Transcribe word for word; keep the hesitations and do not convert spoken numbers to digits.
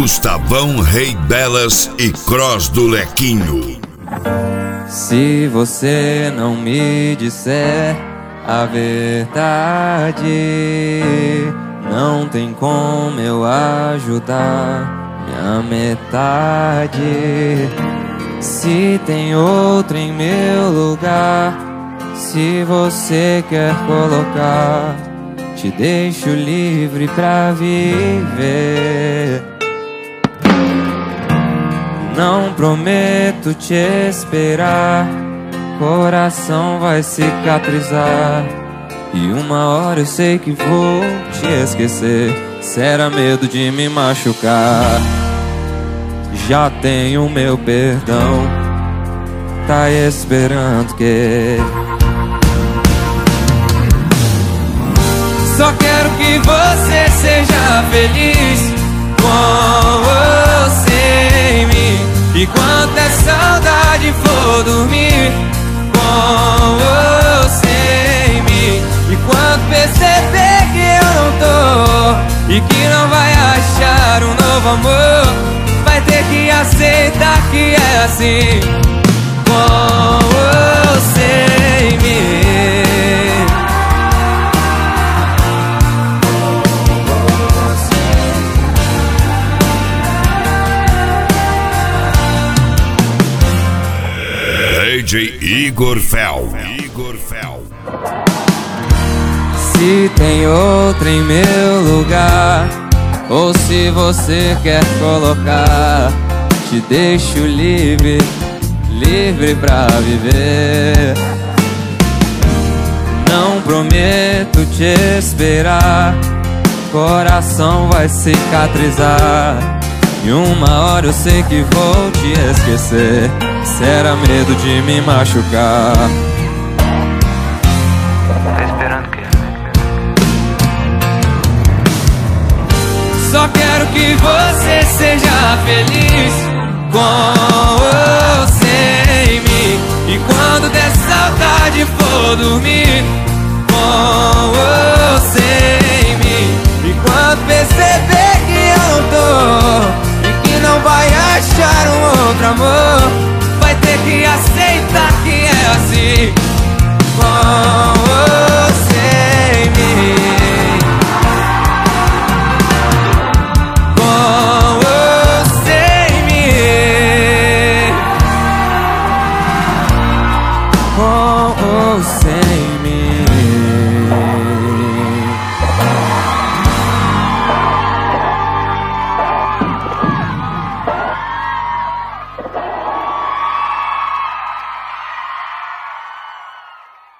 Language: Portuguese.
Gustavão Rei Belas e Cross do Lequinho. Se você não me disser a verdade, não tem como eu ajudar minha metade. Se tem outro em meu lugar, se você quer colocar, te deixo livre pra viver. Não prometo te esperar, coração vai cicatrizar, e uma hora eu sei que vou te esquecer. Será medo de me machucar, já tenho meu perdão, tá esperando que... Só quero que você seja feliz com você em mim. E quando a saudade for dormir com você em mim, e quando perceber que eu não tô e que não vai achar um novo amor, vai ter que aceitar que é assim com você em mim. D J Igor Fel. Igor Fel. Se tem outro em meu lugar, ou se você quer colocar, te deixo livre, livre pra viver. Não prometo te esperar, coração vai cicatrizar, e uma hora eu sei que vou te esquecer. Será medo de me machucar. Tá esperando o quê? Só quero que você seja feliz com você em mim. E quando der saudade for dormir com você em mim, e quando perceber que eu não tô e que não vai achar um outro amor, vai ter que aceitar que é assim com você em mim. Com você em mim. Com você em mim.